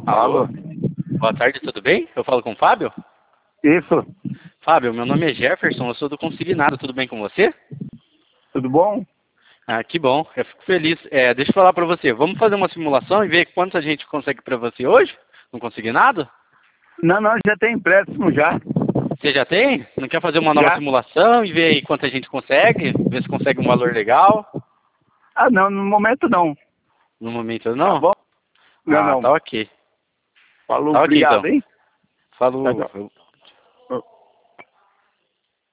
Alô. Alô. Boa tarde, tudo bem? Eu falo com o Fábio? Isso. Fábio, meu nome é Jefferson, eu sou do Consignado, tudo bem com você? Tudo bom? Ah, que bom, eu fico feliz. Deixa eu falar pra você, vamos fazer uma simulação e ver quanto a gente consegue pra você hoje? No Consignado? Não, já tem empréstimo já. Você já tem? Não quer fazer uma nova Já? simulação e ver aí quanto a gente consegue? Ver se consegue um valor legal? Ah, não, no momento não. No momento Tá não? bom? Não, Ah, não. tá ok. Falou, Tá ok obrigado, então. hein? Tchau, Falou. tchau.